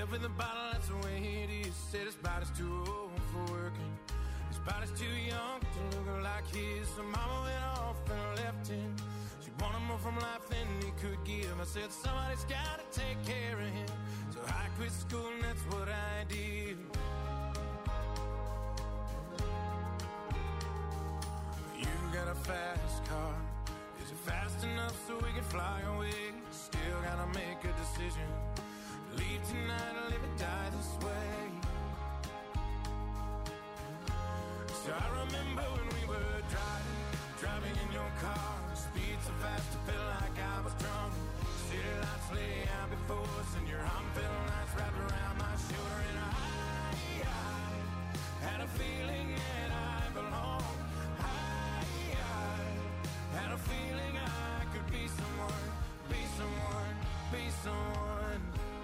left with a bottle, that's the way it is. Said his body's too old for working, his body's too young to look like his. So mama went off and left him. She wanted more from life than he could give. I said somebody's gotta take care of him. So I quit school and that's what I did. You got a fast car, is it fast enough so we can fly away? Still gotta make a decision, leave tonight or live and die this way. So I remember when we were driving in your car. Speed so fast I felt like I was drunk. City lights lay out before us and your arm felt nice wrapped around my shoulder. And I had a feeling that I belonged. I had a feeling I could be someone, be someone, be someone.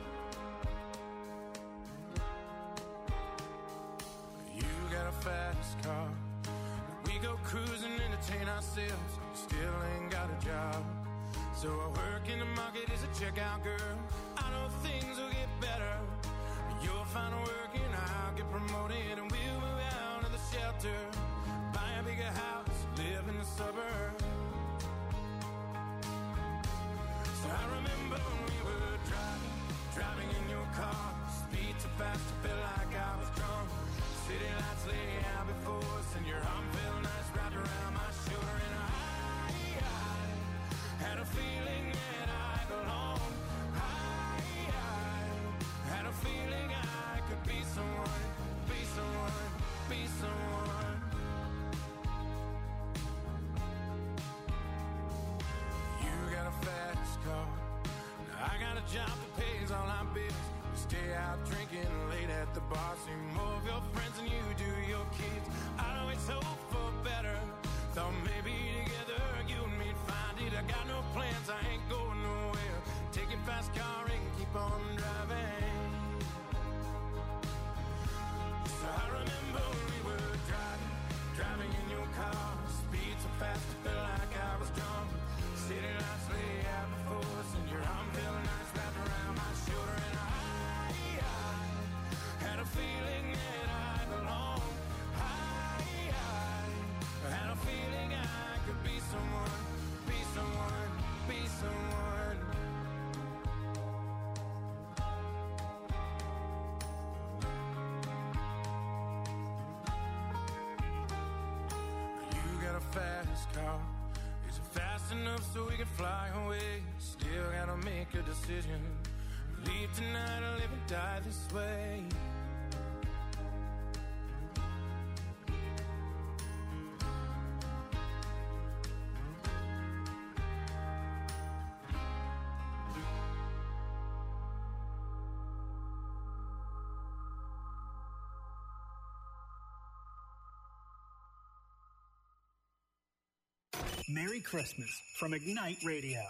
You got a fast car, we go cruising, entertain ourselves. Still ain't got a job, so I work in the market as a checkout girl. I know things will get better, you'll find work and I'll get promoted. And we'll move out of the shelter, buy a bigger house, live in the suburbs. So I remember when we were driving in your car. Speed so fast I felt like I was drunk. City lights lay out before us and your arm felt nice wrapped around my shoulder. And I had a feeling that I belonged. I had a feeling I could be someone, be someone, be someone. You got a fast car, now I got a job that pays all our bills. We stay out drinking late at the bar, see more of your friends than you do your kids. I always hope for better, thought maybe together you and me'd find it. I got no plans, I ain't going nowhere. Take your fast car and keep on driving. So I remember when we were driving in your car. Speed so fast I felt like I was drunk. City lights lay out before us and your arm felt nice wrapped around my shoulder. And I had a feeling that I belonged. I had a feeling I could be someone, be someone, be someone. You got a fast car, is it fast enough so we can fly away? Still gotta make a decision, leave tonight or live and die this way. Merry Christmas from Ignite Radio.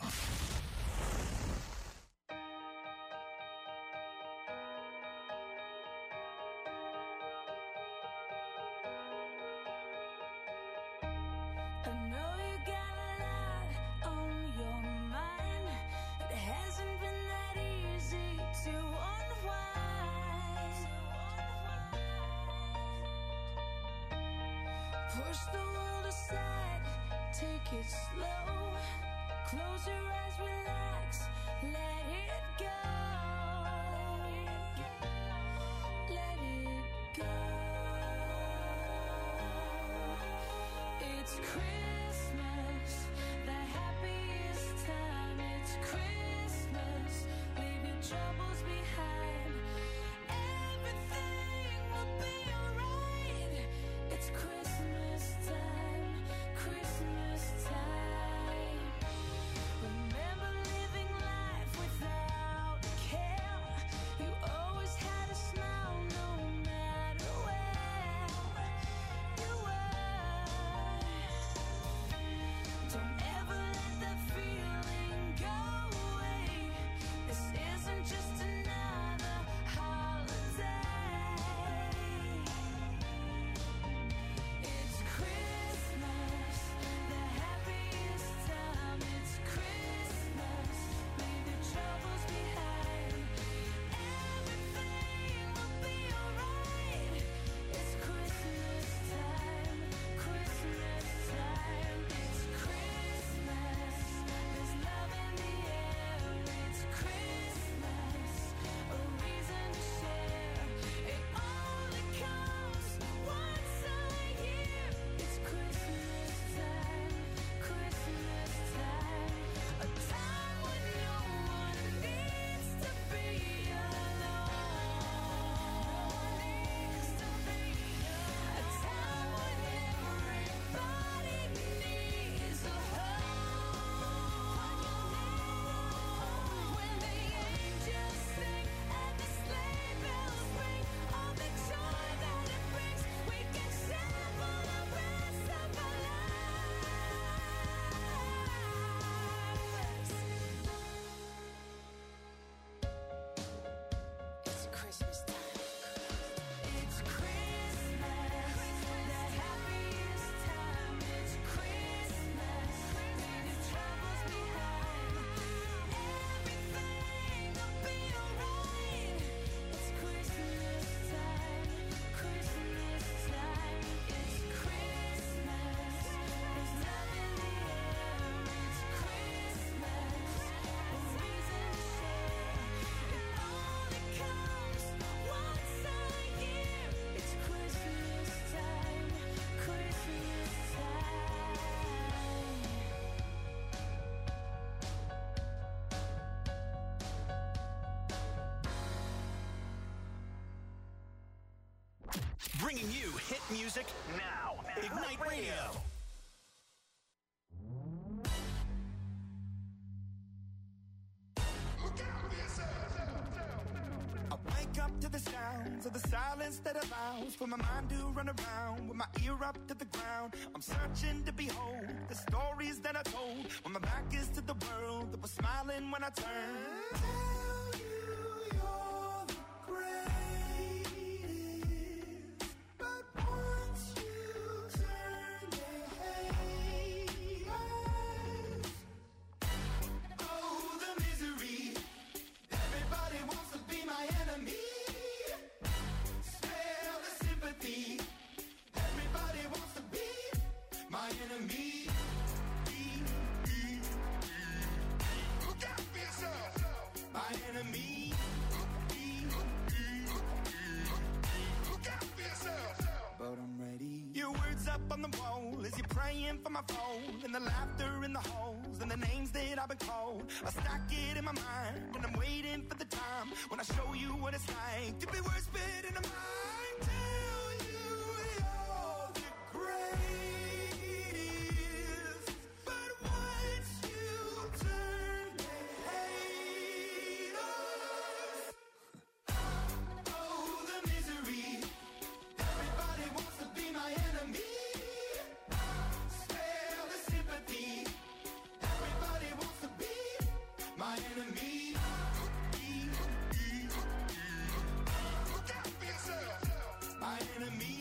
bringing you hit music now. Ignite Radio. I wake up to the sounds of the silence that allows for my mind to run around with my ear up to the ground. I'm searching to behold the stories that I told when my back is to the world that was smiling when I turned. Tell you you're the greatest, but once you turn, they hate us. Oh, the misery. Everybody wants to be my enemy. Smell the sympathy. Everybody wants to be my enemy. Look out for yourself. My enemy. Look out for yourself. But I'm ready. Your words up on the wall as you're praying for my phone, and the laughter in the halls and the names that I've been called. I stack it in my mind and I'm waiting for the time when I show you what it's like to be worse fit in a mind. Tell you you're the greatest, but once you turn, they hate us. Oh, the misery. Everybody wants to be my enemy. Spare the sympathy. Everybody wants to be my enemy. Look out for yourself. My enemy.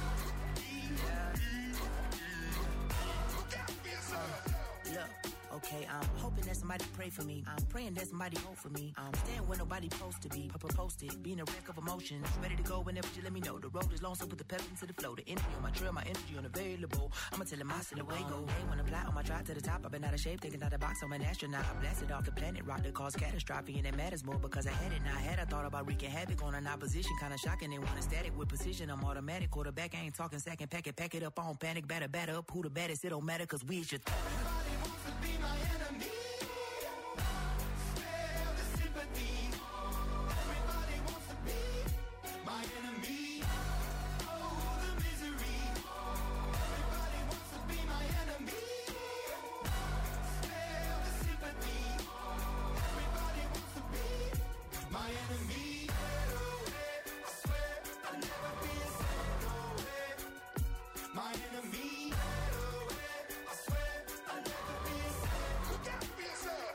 Look out for yourself. Look, okay, I'm hoping that somebody pray for me. I'm praying that somebody hope for me. I'm staying where nobody supposed to be. Posted, being a wreck of emotions. Ready to go whenever you let me know. The road is long, so put the pedal into the flow. The energy on my trail, my energy unavailable. I'ma tell him I see the way go. Hey, when I fly on my drive to the top, I've been out of shape, thinking out the box. I'm an astronaut. I blasted off the planet, rock that caused catastrophe, and it matters more because I had it. Now I had, I thought about wreaking havoc on an opposition, kinda shocking. They want a static with precision. I'm automatic, quarterback. I ain't talking second, pack it up on panic, batter up. Who the baddest? It don't matter, cause we is your Everybody wants to be my enemy. Spare the sympathy. Everybody wants to be my enemy. Oh, the misery. Everybody wants to be my enemy. Spare the sympathy. Everybody wants to be my enemy. I swear I'll never be a second away. My enemy. I swear I'll never be a second. Look out for yourself.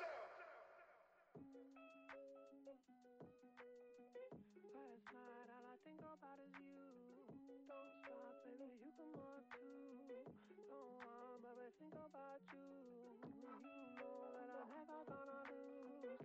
Last night all I think about is you. Don't stop, baby, you can walk too. Don't want, baby, think about you. You know that I'm never gonna lose.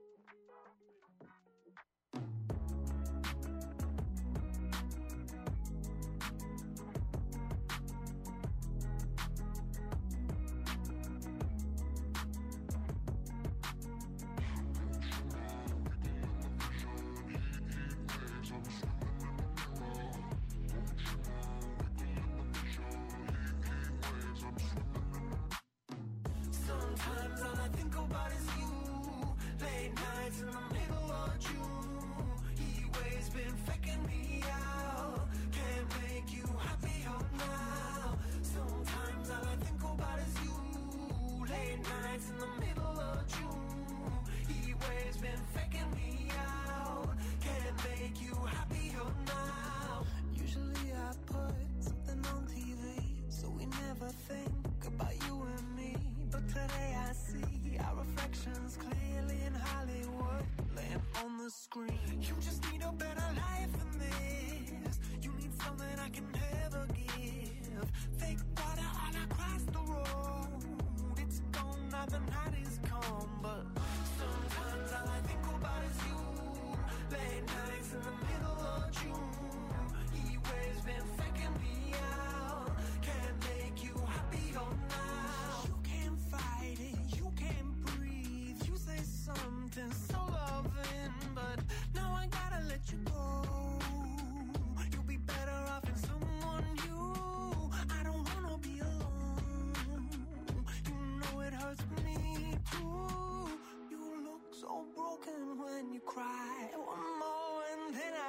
Sometimes all I think about is you. Late nights in the middle of June. Heat waves been faking me out. Can't make you happier now. Sometimes all I think about is you. Late nights in the middle of June. Heat waves been faking me out. Can't make you happier now. Usually I put something on TV, so we never think about you and me. But today I see our reflections clearly in Hollywood, laying on the screen. You just need a better life than this. You need something I can never give. Fake water all across the road. It's gone now, the night is come. But sometimes all I think about is you. Late nights in the middle of June. Heat waves been faking me out. Can't make you happier now. you can't fight it, you can't breathe. You say something so loving, but now I gotta let you go. You'll be better off in someone new. I don't wanna be alone. You know it hurts me too. You look so broken when you cry. One more and then I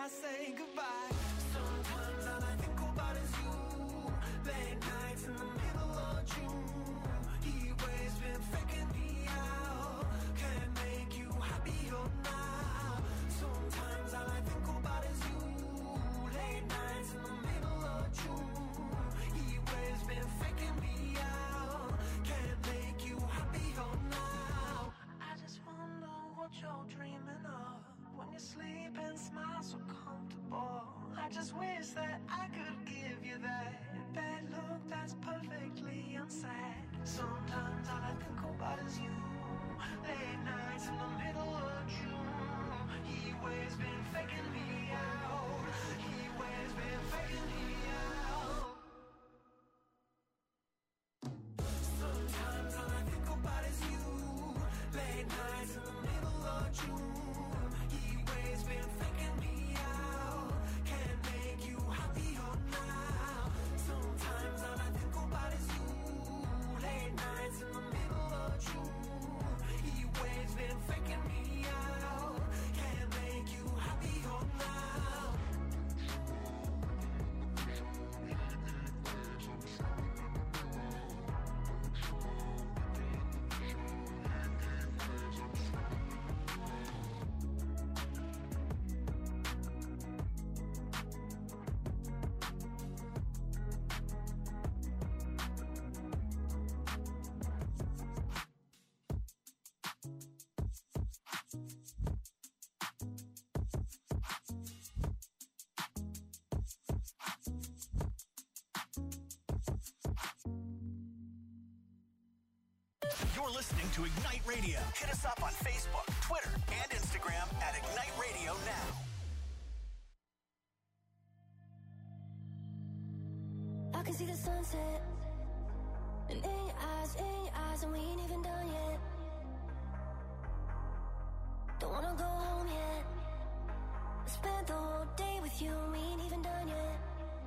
I say goodbye. Sometimes all I think about is you. Late nights in the middle of June. Heat waves been faking me out. Can't make you happier now. Sometimes all I think about is you. Late nights in the middle of June. Heat waves been faking me out. Can't make you happier now. I just wonder what you're dreaming of when you sleep and smile so comfortable. I just wish that I could give you that look that's perfectly unsaid. Sometimes all I think about is you. Late nights in the middle of June. Heat waves been faking me out. Heat waves been faking me out. Sometimes all I think about is you. Late nights in the middle of June. Heat waves been faking me out. Can't make you happier now. Sometimes all I think about is you. Late nights in the middle of June. Heat waves been faking me out. Can't make you happier now. You're listening to Ignite Radio. Hit us up on Facebook, Twitter, and Instagram at Ignite Radio Now. I can see the sunset, and in your eyes, and we ain't even done yet. Don't wanna go home yet. I spent the whole day with you, and we ain't even done yet.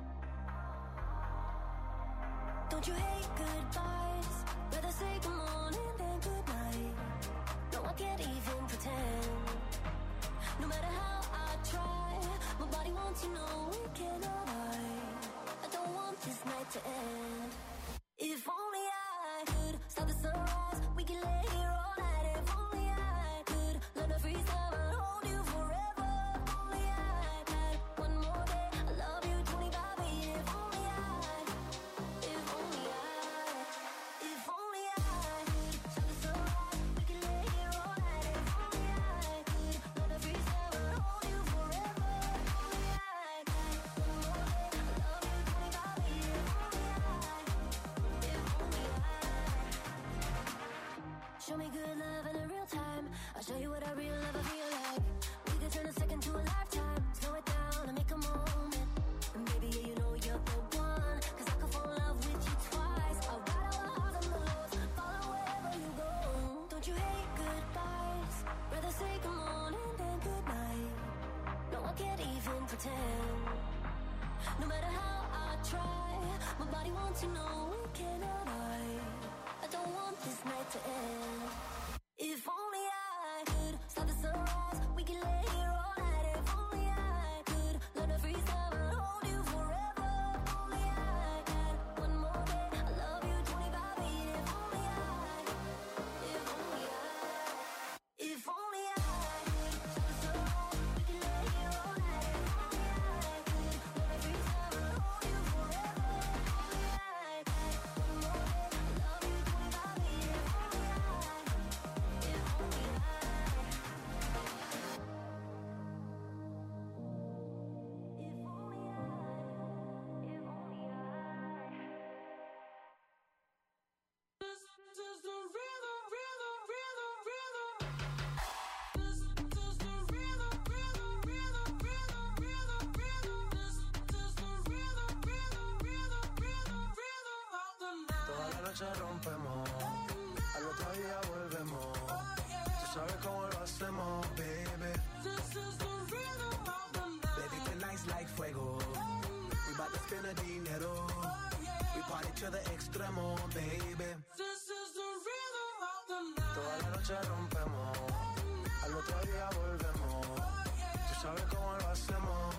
Don't you hate goodbyes? Rather say good morning than good night. No, I can't even pretend. No matter how I try, my body wants to know it cannot hide. I don't want this night to end. If only I could stop the sunrise, we can lay here all night. If only I could learn to freeze time and hold you forever. If only I had one more day, I love you 25 years. If only I could stop the sunrise, we can lay here all night. If only I could learn to freeze time and hold you forever. If only I had one more day, I love you 25 years. Show me good love in a real time. I'll show you what a real love I feel like. We could turn a second to a lifetime. Slow it down and make a moment. And baby, yeah, you know you're the one. Cause I could fall in love with you twice. I'll ride all the highs and the lows, follow wherever you go. Don't you hate goodbyes? Rather say good morning than good night. No, I can't even pretend. No matter how I try, my body wants to know it cannot hide. I don't want this night to end. If only I could stop the sunrise, we can lay here all night. If only I could learn to freeze time and hold you forever. If only I had one more day, I love you 25 years. If only I could stop the sunrise, we can lay here all night. If only I could learn to freeze time and hold you forever. If only I had one more day, I love you 25 years. If only I Toda la noche rompemos, al otro día volvemos. Tú sabes cómo lo hacemos, baby. Baby, tonight's like fuego. We bout to spend the dinero. We party to the extremo, baby. Toda la noche rompemos, al otro día volvemos. Tú sabes cómo lo hacemos.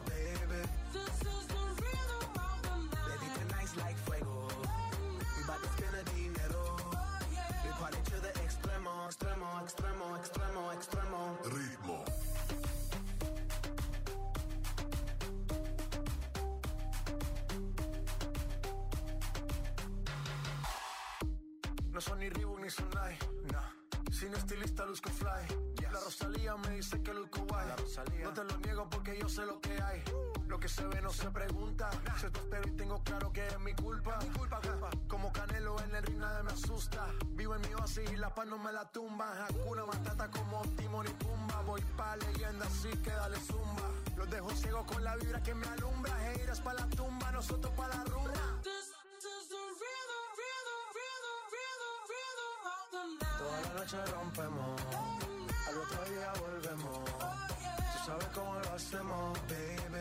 No son ni Reebok ni Sonai, nah. Sin estilista luzco fly, yes. La Rosalía me dice que luzco guay. No te lo niego porque yo sé lo que hay. Lo que se ve no se pregunta. Se te espero y tengo claro que es mi culpa. Como Canelo en el ring nadie me asusta. Vivo en mi oasis y la paz no me la tumba. Hakuna Matata como Timon y Pumba. Voy pa' leyenda así que dale zumba. Los dejo ciegos con la vibra que me alumbra. Heiras pa' la tumba, nosotros pa' la rumba. Toda la noche rompemos, al otro día volvemos. Tú sabes cómo lo hacemos, baby.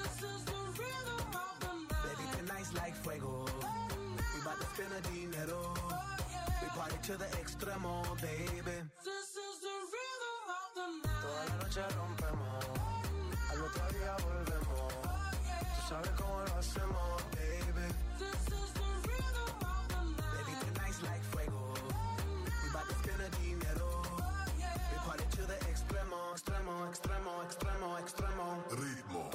Baby, tonight's like fuego. We bout to spend the dinero. We party to the extremo, baby. Toda la noche rompemos, al otro día volvemos. Tú sabes cómo lo hacemos, baby. Baby, tonight's like fuego. Spend dinero. We party to the extremo, extremo, extremo, extremo, extremo. Ritmo.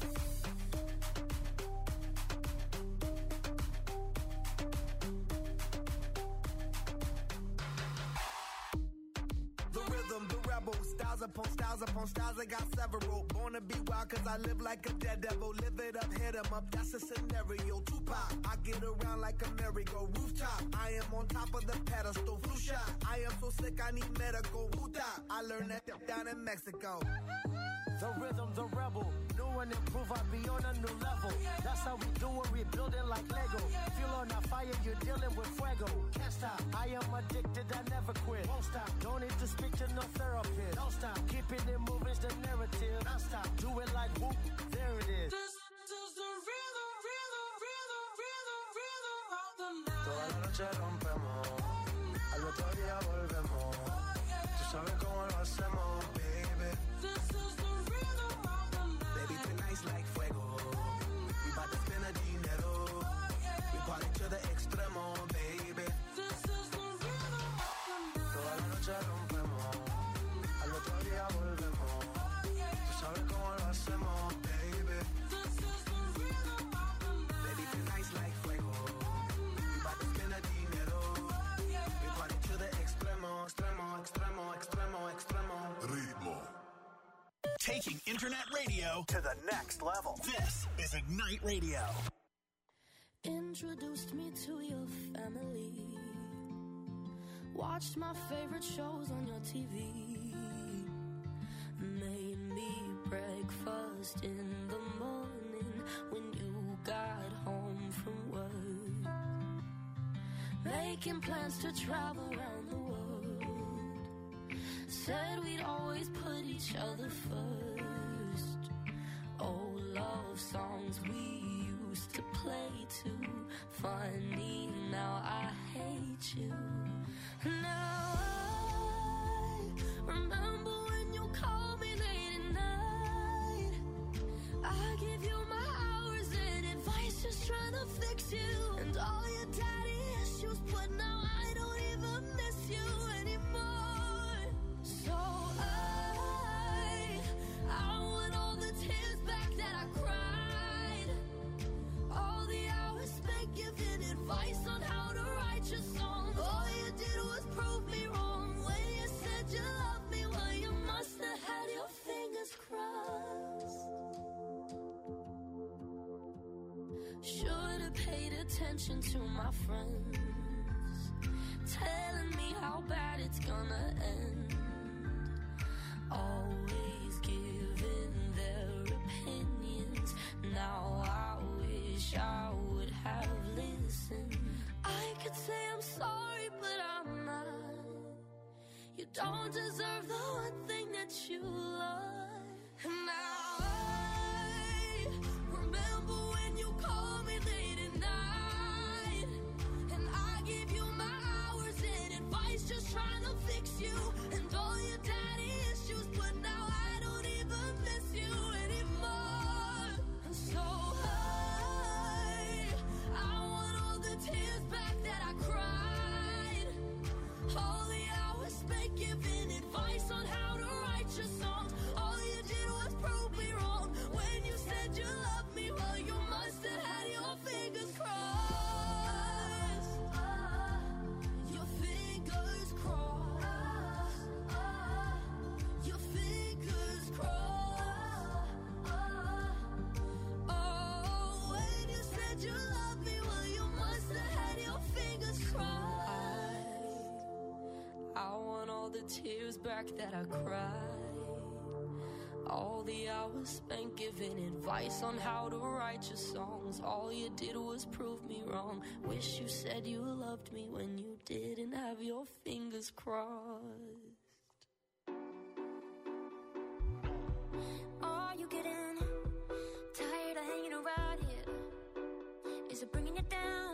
The rhythm, the rebel, styles upon styles upon styles, I got several. Born to be wild cause I live like a dead devil. Live it up, hit 'em up, that's a scenario. Tupac, I get around like a merry-go rooftop. I am on top of the pedestal, flu shot. I am so sick I need medical. Puta, I learned that down in Mexico. The rhythm, the rebel, new and improve, I be on a new level. That's how we do it, we building like Lego. Feel on a fire, you're dealing with fuego. Can't stop, I am addicted, I never quit. Won't stop, don't need to speak to no therapist. Don't stop, keeping it moving's the narrative. Don't stop, do it like whoop, there it is. This is the rhythm, rhythm, rhythm, rhythm, rhythm of the night. Toda la noche rompemos, al otro día volvemos. Tú sabes cómo lo hacemos, baby. This is the rhythm of the night. Baby, tonight's like fuego. We bout to spend the dinero. We party to the extremo, baby. This is the rhythm of the night. Toda la noche rompemos, al otro día volvemos. Tú sabes cómo lo hacemos, baby. This is the rhythm of the night. Baby, tonight's like fuego. We bout to spend the dinero. We party to the extremo, extremo, extremo, extremo, extremo. Ritmo. Taking internet radio to the next level. This is Ignite Radio. Introduced me to your family. Watched my favorite shows on your TV. Made me breakfast in the morning when you got home from work. Making plans to travel around the world. Said we'd always put each other first. Old love songs we used to play too. Funny, now I hate you. Now I remember when you called me late at night. I give you my hours and advice, just trying to fix you. And all your daddy issues, but now I don't even miss you anymore. So I want all the tears back that I cried. All the hours spent giving advice on how to write your songs. All you did was prove me wrong when you said you loved me. Well, you must have had your fingers crossed. Should have paid attention to my friends, telling me how bad it's gonna end. Always giving their opinions. Now I wish I would have listened. I could say I'm sorry, but I'm not. You don't deserve the one thing that you love. And now I remember when you called me late at night. And I gave you my hours and advice, just trying to fix you. And all your daddy issues, but now I don't even miss you anymore. And so I want all the tears back that I cried. All the hours spent giving advice on how to write your songs. All tears back that I cried. All the hours spent giving advice on how to write your songs. All you did was prove me wrong. Wish you said you loved me when you didn't have your fingers crossed. Are you getting tired of hanging around here? Is it bringing you down?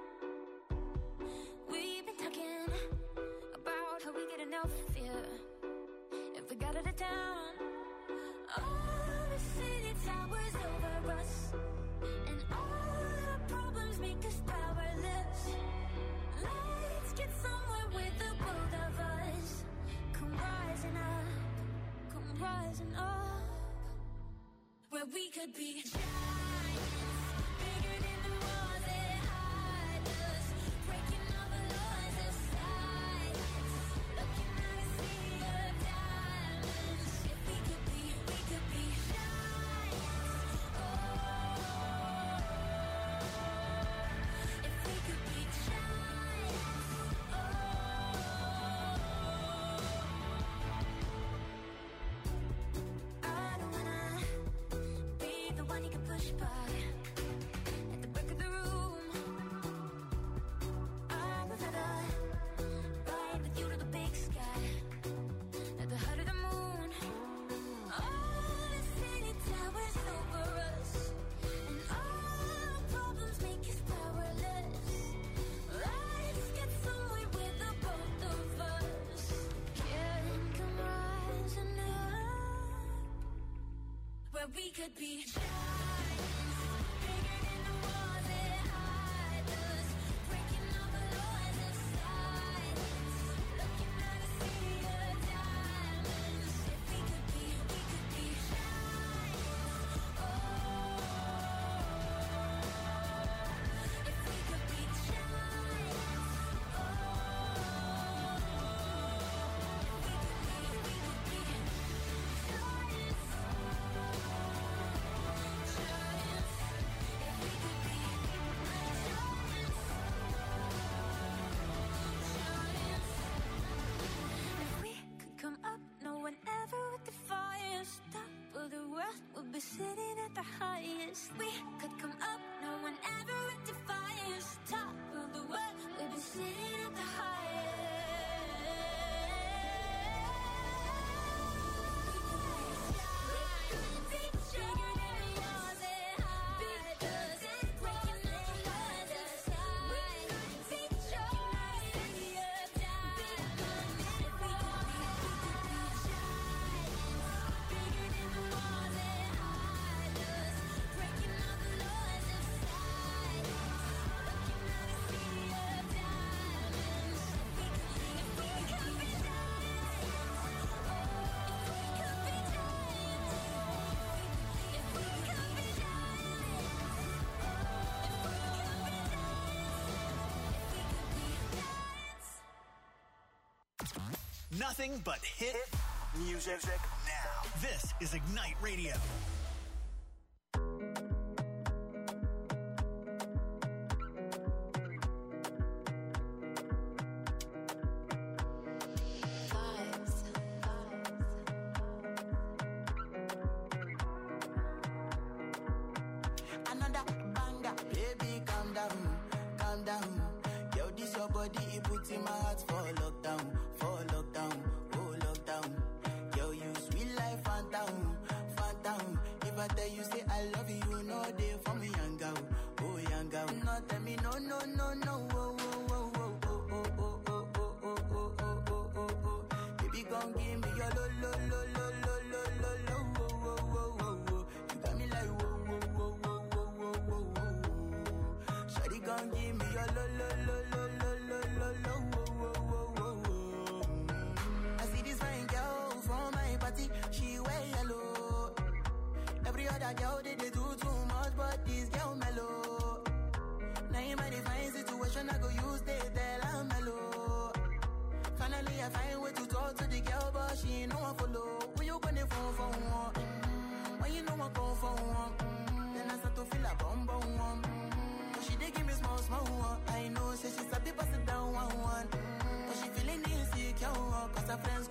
We've been talking about how we get enough fear if we got out of town. All the city towers over us, and all our problems make us powerless. Let's get somewhere with the both of us. Come rising up, where we could be giants, bigger than the walls that hide us, breaking all the laws of science, looking at a sea of diamonds. If we could be giants. Oh, if we could be giants. I don't wanna be the one you can push by at the back of the room. I would rather ride with you to the big sky, at the height of the moon. All the city towers over us, and all our problems make us powerless. Let's get somewhere with the both of us. Can come rising up, where we could be giants, bigger than the walls that hide us, breaking all the laws of science, looking at a sea of diamonds. If we could be giants. Oh, if we could be giants. Oh, if we could be giants. If we could come up, no one ever would defy us. Top of the world, we'll be sitting at the highest. We could come up, no one ever would defy us. Top of the world, we'll be sitting at the highest. Bigger than the walls that hide us, breaking all the laws of science, looking at a sea of diamonds. If we could be giants, bigger than the walls that hide us, breaking all the laws of science, looking at a sea of diamonds. If we could be giants. Oh, if we could be giants. If we could be giants. Oh, if we could be giants. Nothing but hit music now. This is Ignite Radio. Another banger, baby, calm down, calm down. Yo, this your body, it puts in my heart for lockdown, oh lockdown. Yo, you sweet life, phantom, phantom. If I tell you say I love you, you know they for me, young girl, oh young girl. No, tell me no, no, no, no, oh, oh, oh, oh, oh, oh, oh, oh, oh, oh, oh, oh, oh, oh, oh. Baby, gon' give me your lo, lo, lo, lo, lo, lo, lo, lo, oh, oh, oh, oh, oh. You got me like whoa, whoa, whoa, whoa, whoa, whoa, whoa, whoa. Shawty gon' give me your lo, lo, lo, lo, lo, lo, lo, lo, whoa, whoa, whoa, whoa, whoa. I see this fine girl from my party, she wear yellow. Every other girl they do too much, but this girl mellow. Now in my divine situation, I go use they tell I'm mellow. Finally, I find way to talk to the girl, but she ain't no one follow. When you gonna phone for one? When you know I go for one? Then I start to feel a bum bum one. But she dey give me small small one. I know, say she's a bit pass it down one one. But she feeling insecure, cause her friends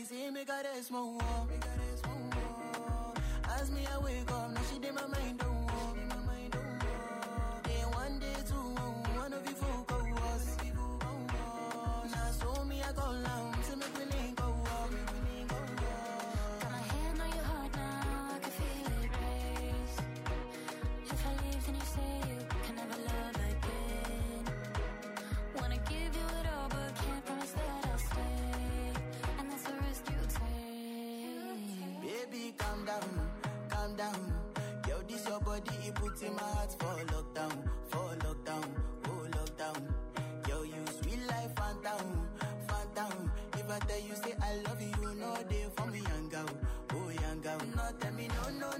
like, say, make her rest more. As me, I wake up, now she did my mind, don't walk. Then one day, two, one of you folk go us. Now, so me, I go down, to make me link go walk. Got my hand on your heart now, I can feel it race. If I leave, then you say you can never love again. Wanna give you it all, but can't promise that I'll stay. And that's the risk you take. Baby, calm down. Yo, this your body, it puts in my heart for lockdown, oh lockdown. Yo, you sweet life, phantom. If I tell you, say I love you, no day for me, young girl. No, tell me, no.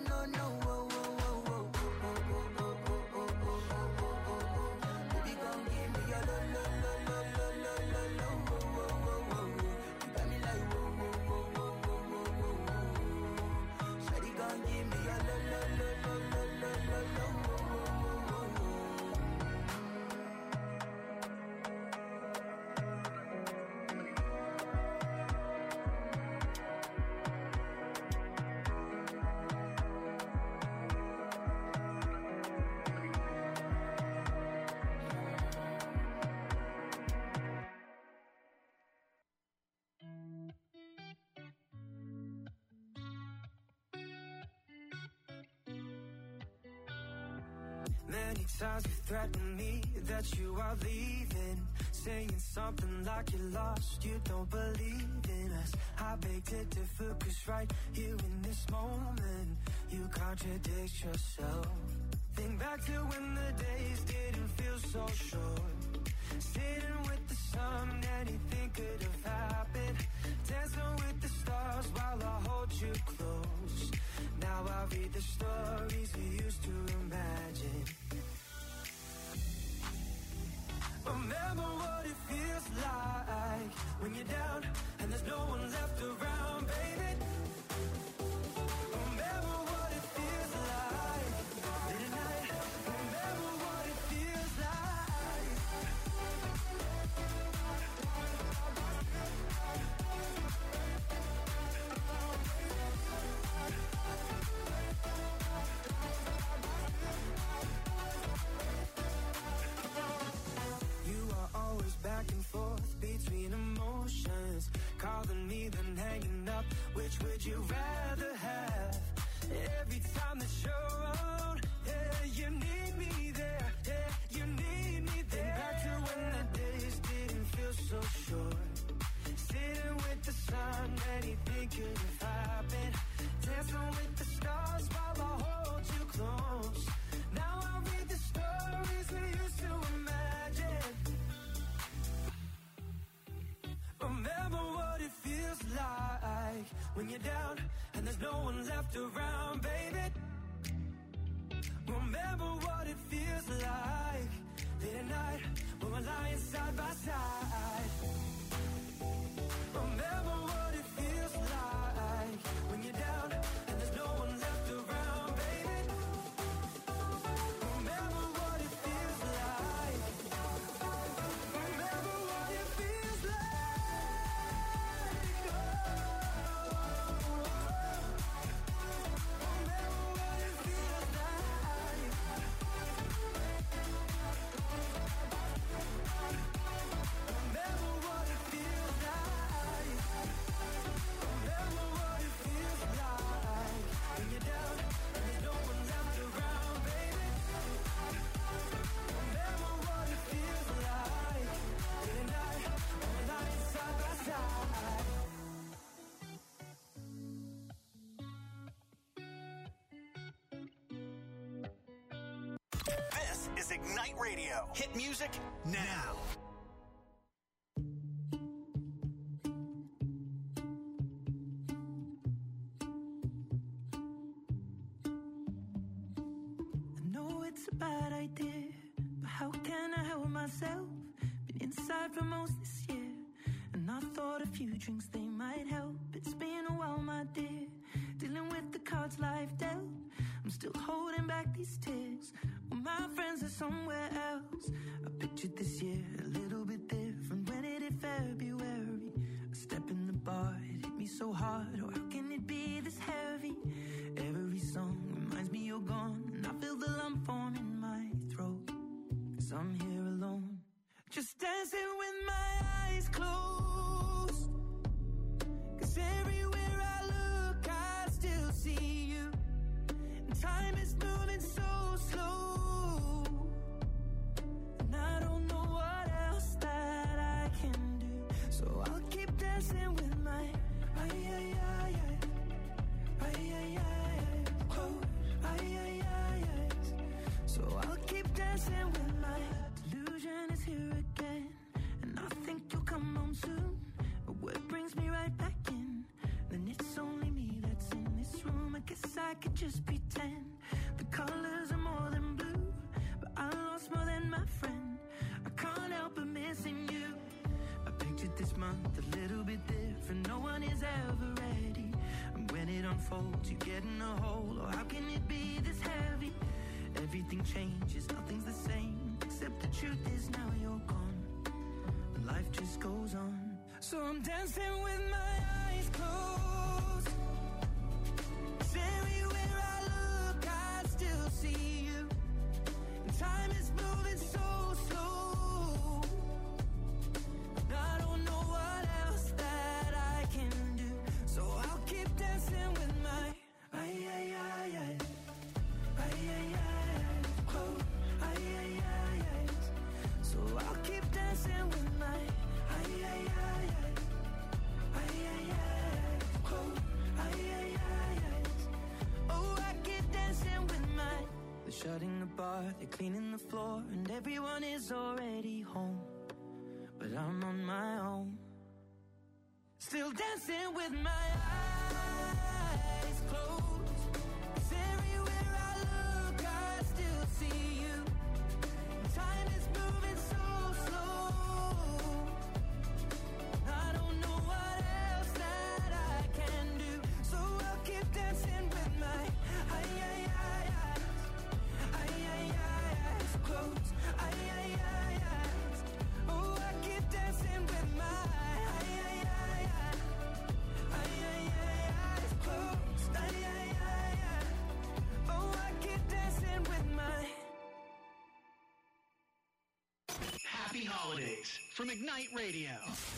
Baby, come give me your lo. You got me like, Shawty, come give me your lo. Many times you threatened me that you are leaving, saying something like you're lost, you don't believe in us. I beg to differ, 'cause right here in this moment, you contradict yourself. Think back to when the days didn't feel so short. Sitting with the sun, anything could have happened. Dancing with the stars while I hold you close. Now I read the stories we used to imagine. Remember what it feels like when you're down and there's no one left around, baby. Remember what it feels like late at night. Remember what it feels like. You are always back and forth between emotions, calling me then hanging up. Which would you rather have? Every time that you're around, yeah, you need me there. Yeah, you need me there. Back to when the days didn't feel so short. Sitting with the sun, anything could have happened. Dancing with the stars while I hold you close. Now I read the stories we used to imagine. Remember what it feels like when you're down and there's no one left around, baby. Remember what it feels like late at night when we're lying side by side. Remember what it feels like when you're down and there's no one left around, baby. Remember what it feels like. Remember what it feels like. Remember what it feels like. Remember what it feels like. Remember what it feels like when you're down and there's no one left around, baby. Remember what it feels like late at night when we're lying side by side. This is Ignite Radio. Hit music now. I know it's a bad idea, but how can I help myself? Been inside for most this year, and I thought a few drinks they might help. It's been a while, my dear, dealing with the cards life dealt. I'm still holding back these tears when my friends are somewhere else. I pictured this year a little bit different when it hit February. A step in the bar, it hit me so I could just pretend the colors are more than blue, but I lost more than my friend. I can't help but missing you. I pictured this month a little bit different. No one is ever ready, and when it unfolds you get in a hole. Oh, how can it be this heavy? Everything changes, nothing's the same, except the truth is now you're gone. Life just goes on. So I'm dancing with my eyes closed. Everywhere I look, I still see you. And time is moving so slow. And I don't know what else that I can do. So I'll keep dancing with my eyes closed. So I'll keep dancing with my shutting the bar, they're cleaning the floor, and everyone is already home. But I'm on my own, still dancing with my eyes closed. 'Cause everywhere I look, I still see you. Time is moving so slow. I don't know what else that I can do. So I'll keep dancing with my Happy holidays from Ignite Radio.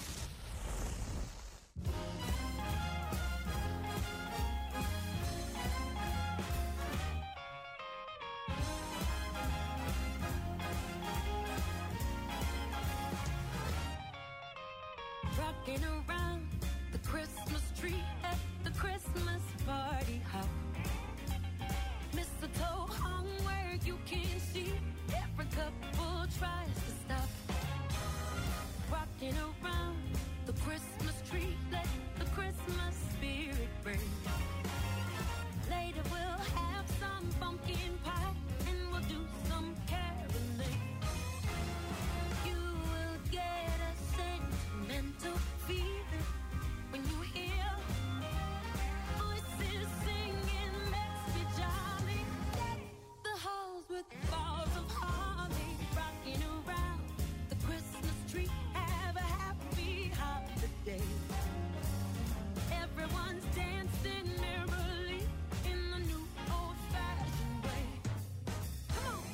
Rocking around the Christmas tree at the Christmas party hop. Mistletoe hung where you can see. Every couple tries to stop. Rocking around the Christmas tree, let the Christmas spirit bring. Later we'll have some pumpkin pie and we'll do some caroling. You will get a sentimental feeling when you hear voices singing, let's be jolly. Deck the halls with balls of holly. Rocking around the Christmas tree, have a happy holiday. Everyone's dancing merrily in the new old-fashioned way. Come on.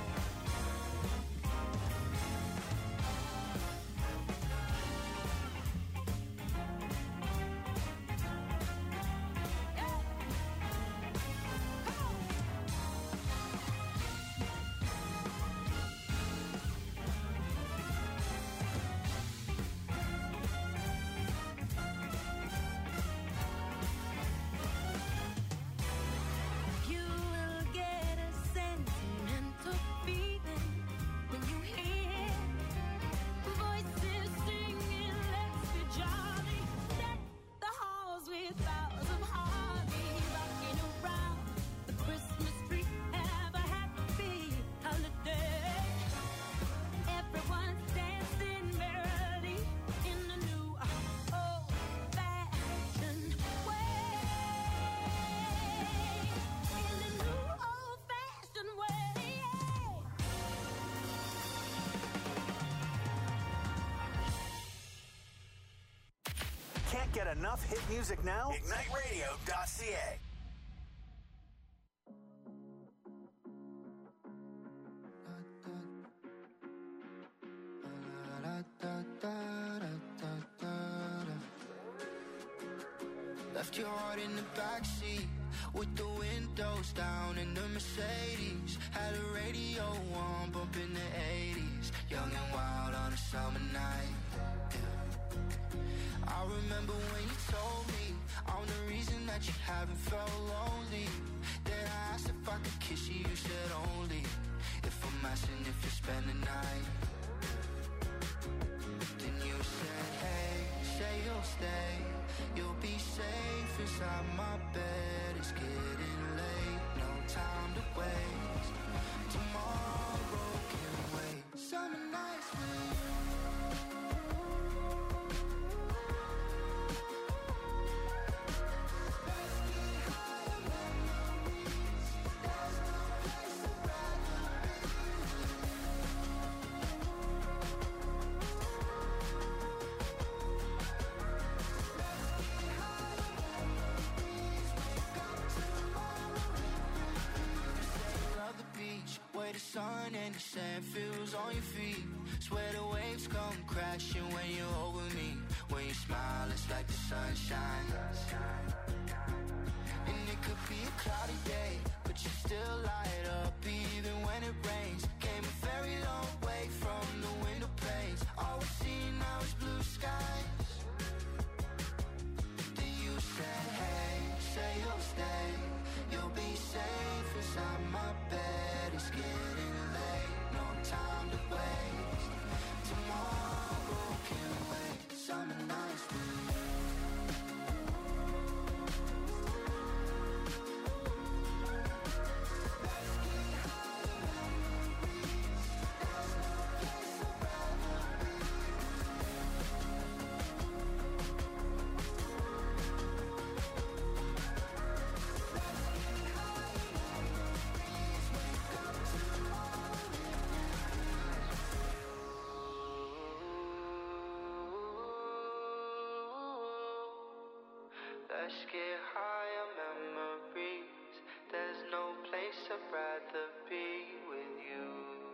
You will get a sentimental feeling when you hear voices singing, let's be jolly. Deck the halls with boughs of holly. Rocking around the Christmas tree, have a happy holiday. Everyone's dancing merrily in the new old-fashioned way. In the new old-fashioned way. Can't get enough hit music now? IgniteRadio.ca. Left your heart in the backseat with the windows down in the Mercedes. Had a radio on, bumping the 80s. Young and wild on a summer night. Yeah. I remember when you told me I'm the reason that you haven't felt lonely. Then I asked if I could kiss you, you said only if I'm asking if you spend the night. Then you said, hey, say you'll stay. You'll be safe inside my bed. It's getting late. time to waste. Tomorrow can wait. Summer nights with you. The sun and the sand feels on your feet. Swear the waves come crashing when you're over me. When you smile, it's like the sunshine. And it could be a cloudy day, but you still light up even when it rains. Came a very long way from the window panes. All we see now is blue skies. Then you said, hey, say you'll stay. You'll be safe inside my bed. It's getting late, no time to waste. Tomorrow can wait. Summer nights with you. Let's get high on memories. There's no place I'd rather be with you.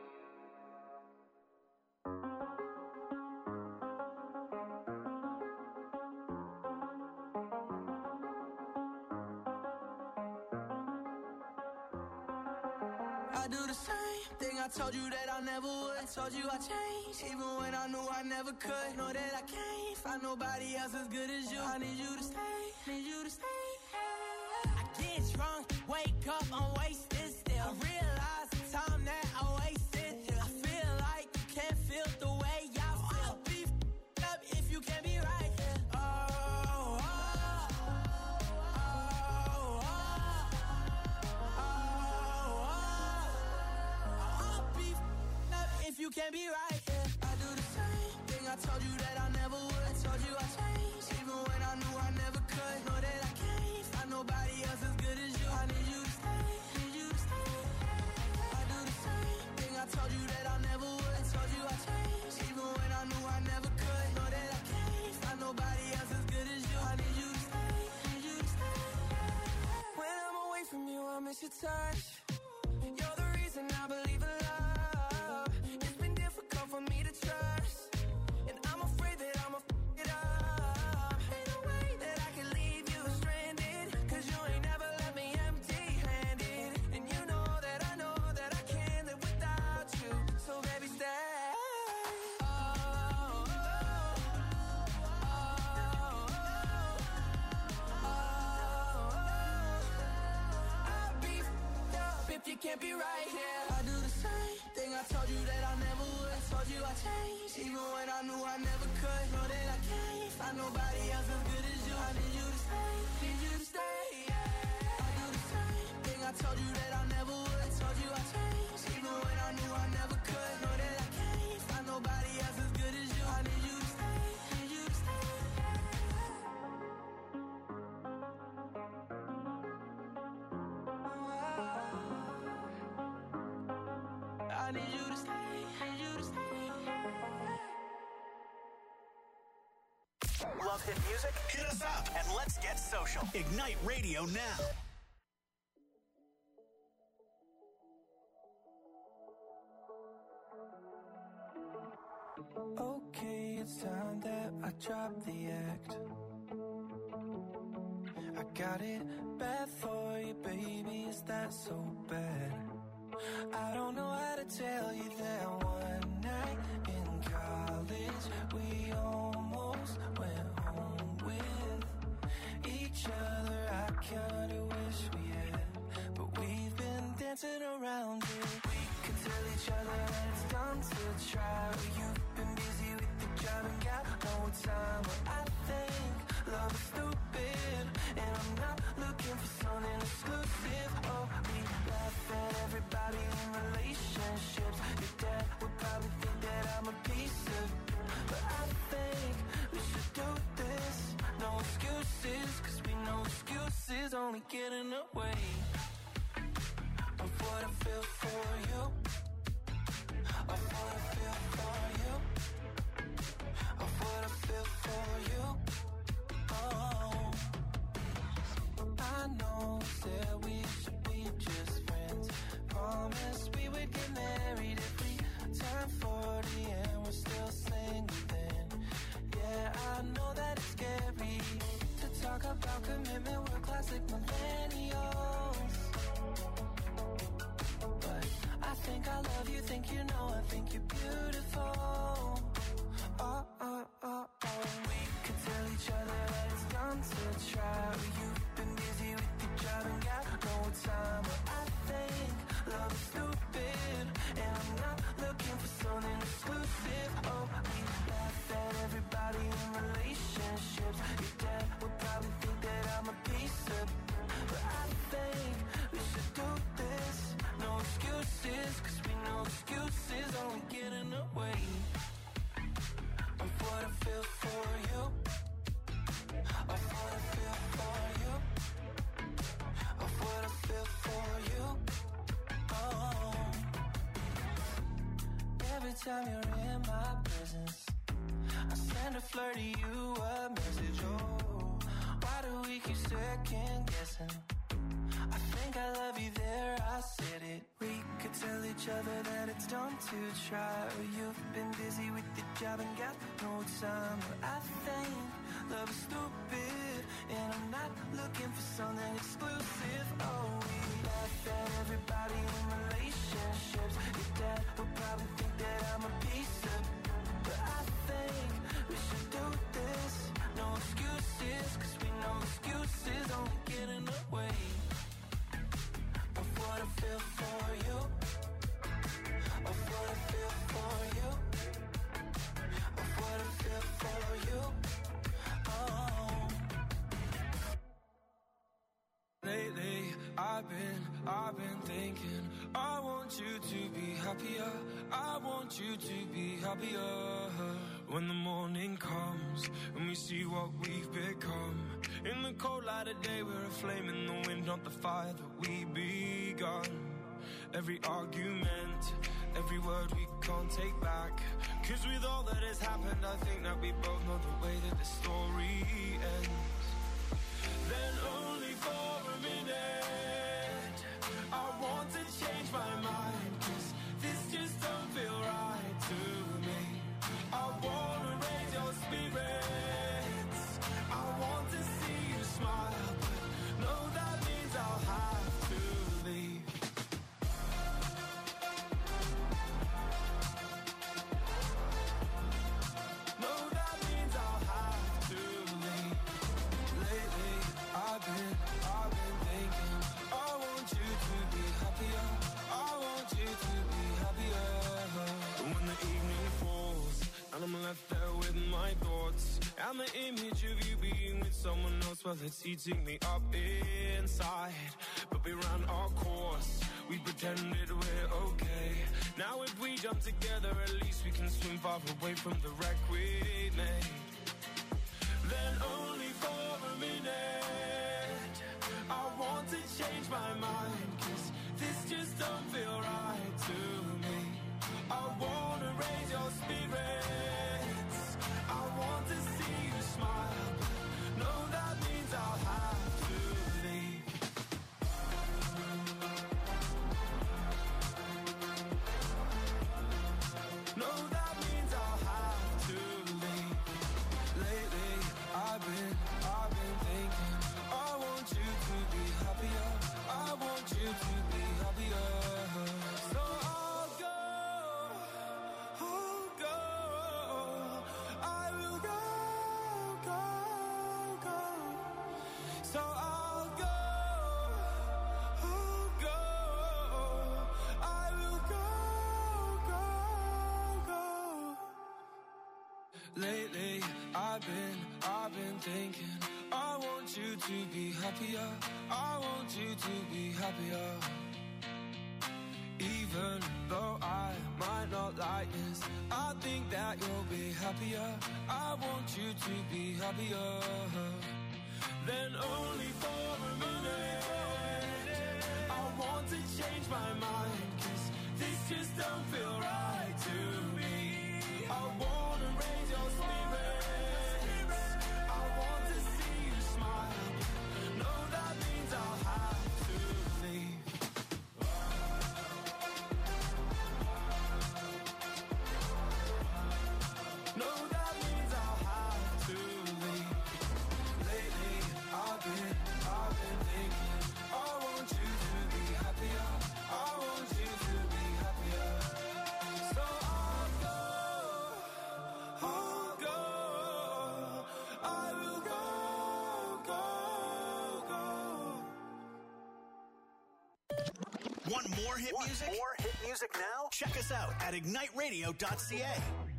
I do the same thing I told you that I never would. I told you I changed, even when I knew I never could. Know that I can't find nobody else as good as you. I need you to stay, need you to stay. I get drunk, wake up, I'm wasted still. I realize the time that I wasted here. I feel like you can't feel the way I feel. I'll be f***ed up if you can't be right here. You can't be right, yeah. I do the same thing I told you that I never would. I told you I changed, even when I knew I never could. Know that I can't find nobody else as good as you. I need you to stay, need you to stay. I do the same thing I told you that I never would. I told you I changed, even when I knew I never could. Know that I can't find nobody else as good as you. I need you to stay, need you to stay. When I'm away from you, I miss your touch. You're the reason I believe in love. For me to trust, and I'm afraid that I'ma f*** it up. Ain't no way that I can leave you stranded, 'cause you ain't never left me empty-handed. And you know that I can't live without you. So baby, stay. I'll be f***ed up if you can't be right here. I do the same thing I told you that I never would. Told you I changed, even when I knew I never could. Know that I can't find nobody else as good as you. I need you to stay, need you to stay, yeah. I do the same thing I told you that I never would. Told you I changed, even when I knew I never could. Know that I can't find nobody else as good as you. I need you to stay, need you to stay. I need you to stay, need you to stay. Love hit music? Hit us up and let's get social. Ignite Radio now. Okay, it's time that I drop the act. I got it bad for you, baby, is that so bad? I don't know how to tell you that one night in college we almost went home with each other. I kinda wish we had, but we've been dancing around it. We could tell each other that it's done to try, but you've been busy with the job and got no time. But I think love is stupid, and I'm not looking for something exclusive. Oh, we only get in the way of what I feel for you, of what I feel for you, of what I feel for you. Oh, I know that we should be just friends. Promised we would get married if we turn 40 and we're still single then. Yeah, I know that it's scary to talk about commitment, we're classic millennials. But I think I love you, think you know, I think you're beautiful. Oh, oh, oh, oh. We could tell each other that it's dumb to try. You've been busy with your job and got no time. But I think love is stupid, and I'm not looking for something exclusive. Oh, we laugh at everybody in relationships. Your dad would probably think that I'm a piece of, but I think we should do this. No excuses, cause we know excuses only get in the way of what I feel for you, of what I feel for you, of what I feel for you. Oh, every time you're in my presence, I send a flirty you a message. Oh, why do we keep second guessing? I think I love you there, I said it. We could tell each other that it's dumb to try. Or you've been busy with your job and got no time. But I think love is stupid, and I'm not looking for something exclusive. Oh, we laugh at everybody in relationships. Your dad would probably think that I'm a piece of, but I think we should do this. No excuses, cause we know excuses only get in the way of what I feel for you, of what I feel for you, of what I feel for you. Oh, lately I've been thinking, I want you to be happier, I want you to be happier. When the morning comes and we see what we've become, in the cold light of day we're a flame in the wind, not the fire that we begun. Every argument, every word we can't take back, cause with all that has happened I think that we both know the way that the story ends. Then only for a minute I want to change my mind, cause this just don't feel right to me. I wanna raise your spirits, I want to see you smile, but no, that means I'll have to leave. No, that means I'll have to leave. Lately, I've been thinking, I want you to be happier, I want you to be happier. When the evening falls and I'm left there with my thoughts, and the image of you being with someone else, well, it's eating me up inside. But we ran our course, we pretended we're okay. Now if we jump together, at least we can swim far away from the wreck we made. Then only for a minute I want to change my mind, cause this just don't feel right to me. I wanna raise your spirits, I want to see you smile, but no, that means I'll have to leave. No, that means I'll have to leave. Lately, I've been thinking, I want you to be happier, I want you to be happier. So I'll go, I will go. So I'll go, I will go. Lately, I've been thinking, I want you to be happier, I want you to be happier. Even though I might not like this, I think that you'll be happier, I want you to be happier. then only for a minute. I want to change my mind, 'cause this just don't feel right to me. I wanna raise your spirits, I want to see you smile. No, that means I'll have to leave. No, that means I'll have to leave. Lately, I've been thinking, I want you to be happier, I want you to be happier. So I'll go, I will go. Want more hit music? More hit music now? Check us out at igniteradio.ca.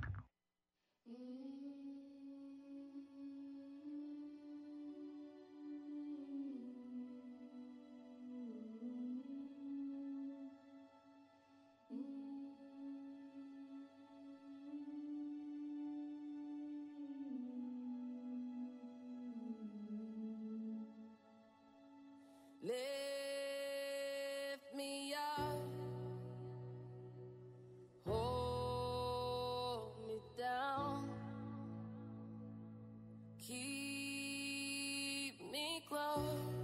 Lift me up, hold me down, keep me close,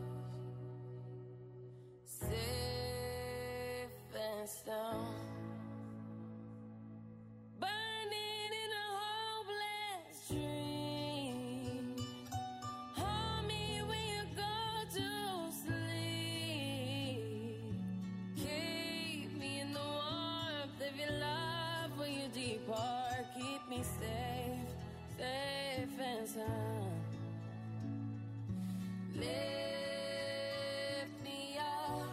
safe and sound. Burning in a hopeless dream. Hold me when you go to sleep. Keep me in the warmth of your love when you depart. Keep me safe, safe and sound. Lift me up,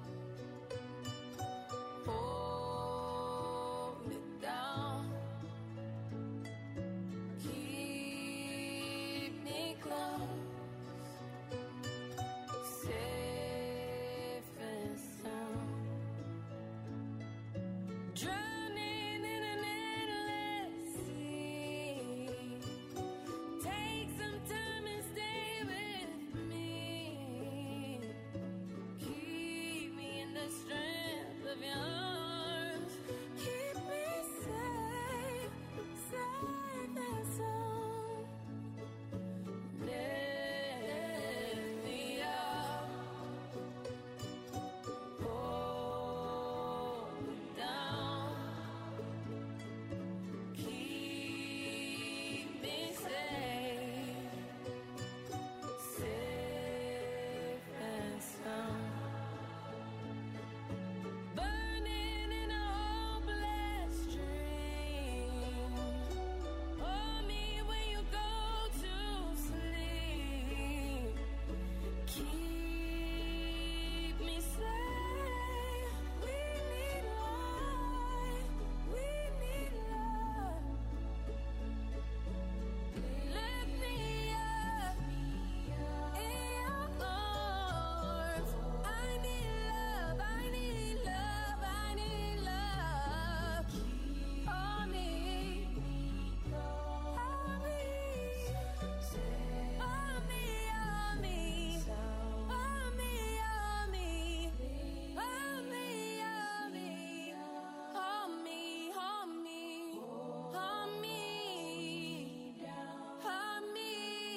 hold me down, keep me close, safe and sound. Drowning in an endless sea. Take some time and stay with me. Keep me in the strength of your arms. Keep me safe, safe and sound. Lift me up, hold me down, keep me safe, safe and sound. Burning in a hopeless dream. Hold me when you go to sleep. Keep me safe. We need light. We need love. Lift me up in your arms. I need love. I need love. I need love. Hold me. Hold me. Hold me. Hold me. Hold me. Hold me. Hold me. Hold me. Hold me. Hold me. Hold me.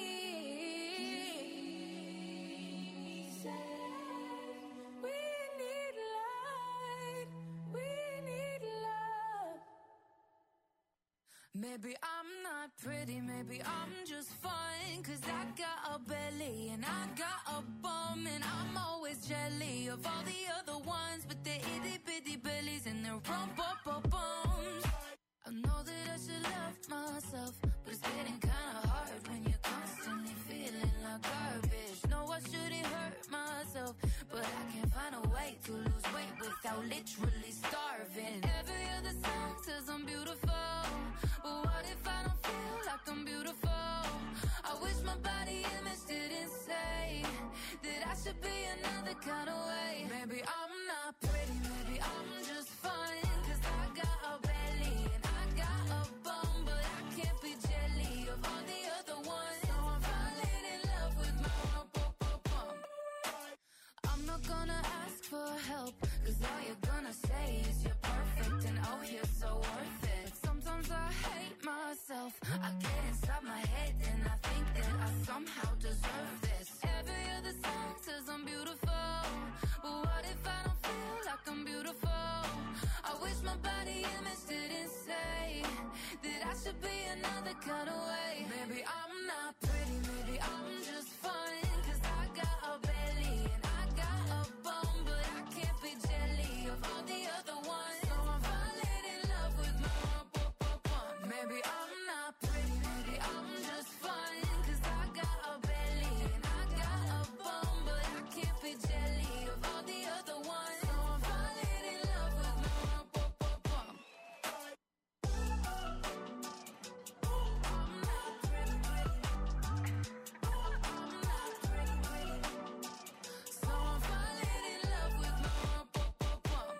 We need light. We need love. Maybe I'm not pretty, maybe I'm just fine. 'Cause I got a belly and I got a bum, and I'm always jelly of all the other ones with their itty bitty bellies and their rump-up-bums. I know that I should love myself, but it's getting kinda hard when you're constantly feeling like garbage. No, I shouldn't hurt myself, but I can't find a way to lose weight without literally starving. Every other song says I'm beautiful, but what if I don't feel like I'm beautiful? I wish my body image didn't say that I should be another kind of way. Maybe I'm not pretty, maybe I'm just fine. 'Cause I got a belly and I got a bum, but I can't be jelly of all the other ones. So I'm falling in love with my rump. not gonna ask for help, cause all you're gonna say is you're perfect and oh, you're so worth it. Sometimes I hate myself, I get inside my head and I think that I somehow deserve this. Every other song says I'm beautiful, but what if I don't feel like I'm beautiful? I wish my body image didn't say that I should be another kind of way. Maybe I'm not pretty, maybe I'm just fine, cause I got a belly and I got a bum, but I can't be jelly of all the other ones. So I'm falling in love with my bum. Maybe I'm not pretty, maybe I'm just fine, cause I got a belly and I got a bum, but I can't be jelly of all the other ones. So I'm falling in love with my bum. So I'm falling in love with my bum.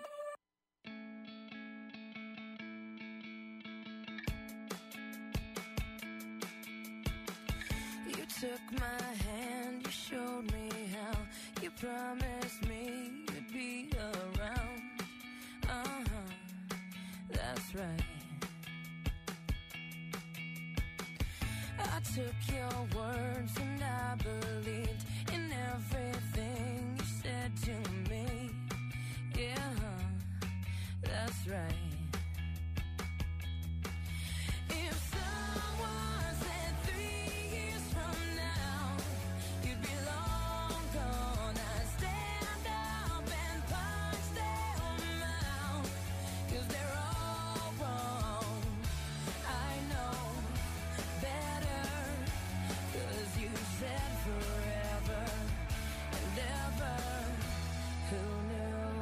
You took my hand, you showed me how, you promised me you'd be around. That's right. I took your words and I believed in everything you said to me. Yeah, that's right. If someone said 3 years from now you'd be long gone, I'd stand up and punch them out, cause they're all wrong. I know better, cause you said forever and ever. Who knew?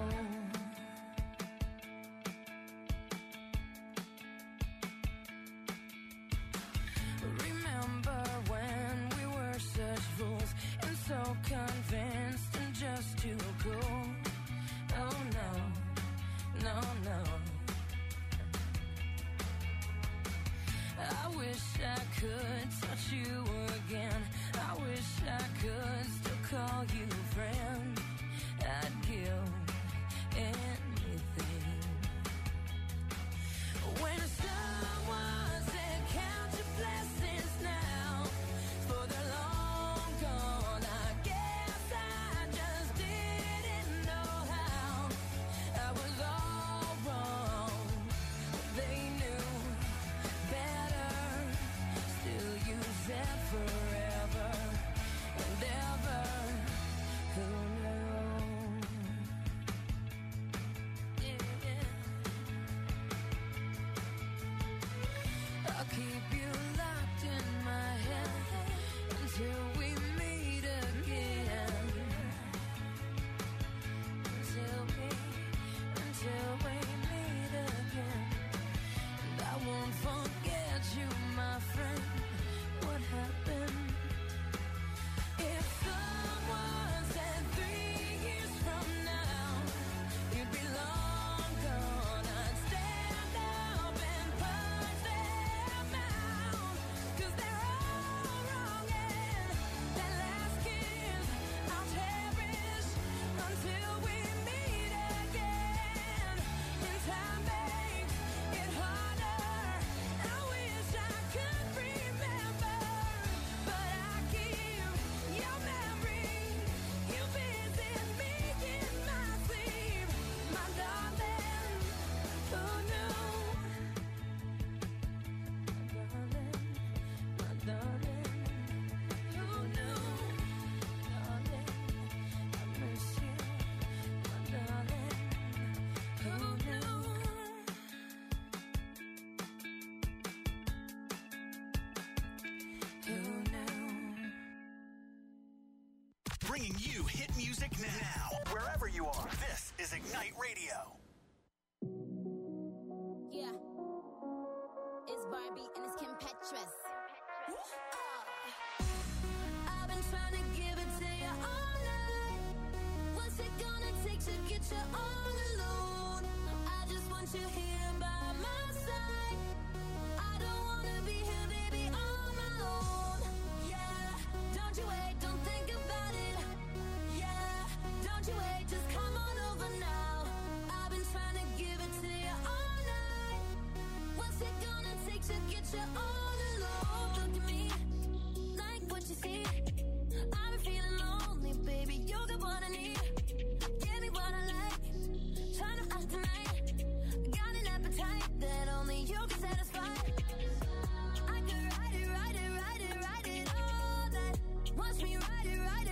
Remember when we were such fools and so convinced and just too cool? Oh no, no, no. I wish I could touch you again. I wish I could still call you friend. I'd give anything. When someone said count your blessings now, for they're long gone, I guess I just didn't know how. I was all wrong, they knew better. Still you said forever and ever. Who knew? Yeah. I'll keep you locked in my head until we meet again. Until we meet again. And I won't forget you, my friend. What happened? If someone said 3 years from now you'd be long gone, I'd stand up and punch them out, cause they're all wrong, and that last kiss I'll cherish until we meet again. And time makes it harder, I wish I could remember, but I keep your memory. You visit me in my sleep, my darling. Who knew? My darling, who knew? Darling, I miss you, my darling. Who knew? Who knew? Bringing you hit music now, wherever you are. This is Ignite Radio. Yeah. It's Barbie and it's Kim Petras. I've been trying to give it to you all night. What's it gonna take to get you all alone? I just want you here by my side. I don't wanna be here, baby, on my own. Yeah, don't you wait, don't think about it. Yeah, don't you wait. wanna need